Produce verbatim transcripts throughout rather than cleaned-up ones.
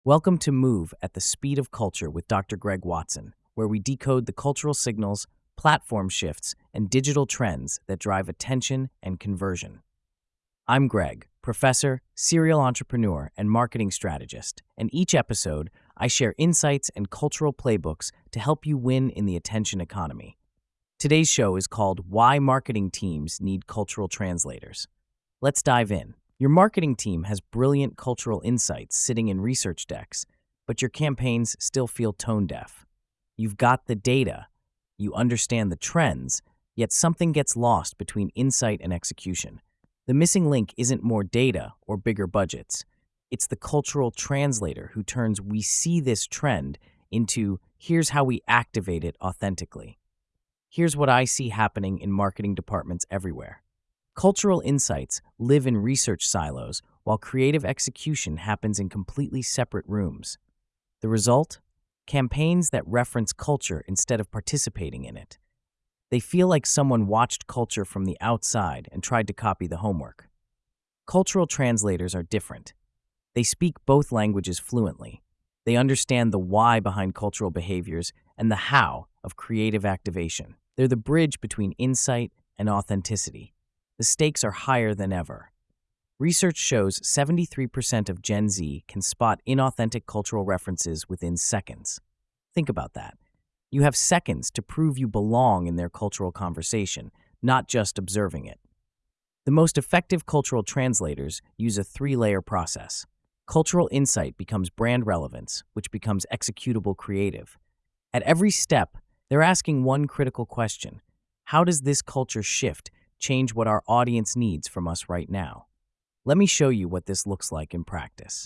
Welcome to Move at the Speed of Culture with Doctor Greg Watson, where we decode the cultural signals, platform shifts, and digital trends that drive attention and conversion. I'm Greg, professor, serial entrepreneur, and marketing strategist, and each episode, I share insights and cultural playbooks to help you win in the attention economy. Today's show is called Why Marketing Teams Need Cultural Translators. Let's dive in. Your marketing team has brilliant cultural insights sitting in research decks, but your campaigns still feel tone deaf. You've got the data, you understand the trends, yet something gets lost between insight and execution. The missing link isn't more data or bigger budgets. It's the cultural translator who turns "we see this trend" into "here's how we activate it authentically." Here's what I see happening in marketing departments everywhere. Cultural insights live in research silos while creative execution happens in completely separate rooms. The result? Campaigns that reference culture instead of participating in it. They feel like someone watched culture from the outside and tried to copy the homework. Cultural translators are different. They speak both languages fluently. They understand the why behind cultural behaviors and the how of creative activation. They're the bridge between insight and authenticity. The stakes are higher than ever. Research shows seventy-three percent of Gen Z can spot inauthentic cultural references within seconds. Think about that. You have seconds to prove you belong in their cultural conversation, not just observing it. The most effective cultural translators use a three-layer process. Cultural insight becomes brand relevance, which becomes executable creative. At every step, they're asking one critical question: how does this culture shift change what our audience needs from us right now? Let me show you what this looks like in practice.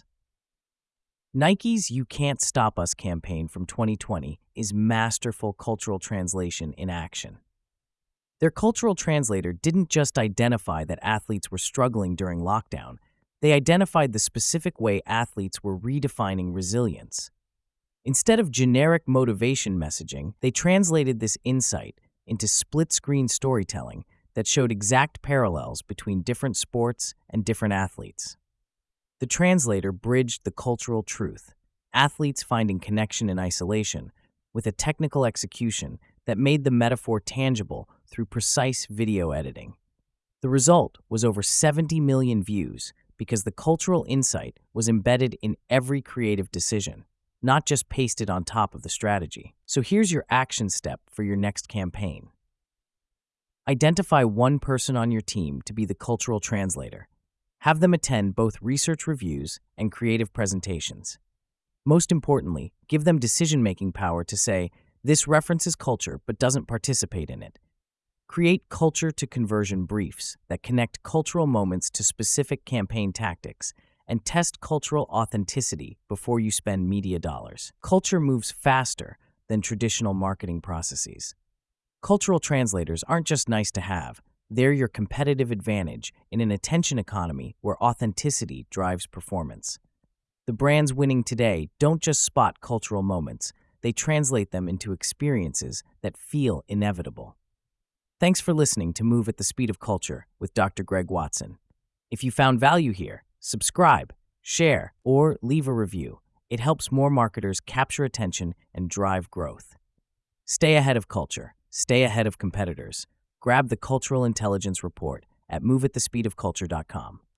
Nike's You Can't Stop Us campaign from twenty twenty is masterful cultural translation in action. Their cultural translator didn't just identify that athletes were struggling during lockdown, they identified the specific way athletes were redefining resilience. Instead of generic motivation messaging, they translated this insight into split-screen storytelling that showed exact parallels between different sports and different athletes. The translator bridged the cultural truth, athletes finding connection in isolation, with a technical execution that made the metaphor tangible through precise video editing. The result was over seventy million views because the cultural insight was embedded in every creative decision, not just pasted on top of the strategy. So here's your action step for your next campaign. Identify one person on your team to be the cultural translator. Have them attend both research reviews and creative presentations. Most importantly, give them decision-making power to say, "This references culture but doesn't participate in it." Create culture-to-conversion briefs that connect cultural moments to specific campaign tactics and test cultural authenticity before you spend media dollars. Culture moves faster than traditional marketing processes. Cultural translators aren't just nice to have, they're your competitive advantage in an attention economy where authenticity drives performance. The brands winning today don't just spot cultural moments, they translate them into experiences that feel inevitable. Thanks for listening to Move at the Speed of Culture with Doctor Greg Watson. If you found value here, subscribe, share, or leave a review. It helps more marketers capture attention and drive growth. Stay ahead of culture. Stay ahead of competitors. Grab the Cultural Intelligence Report at move at the speed of culture dot com.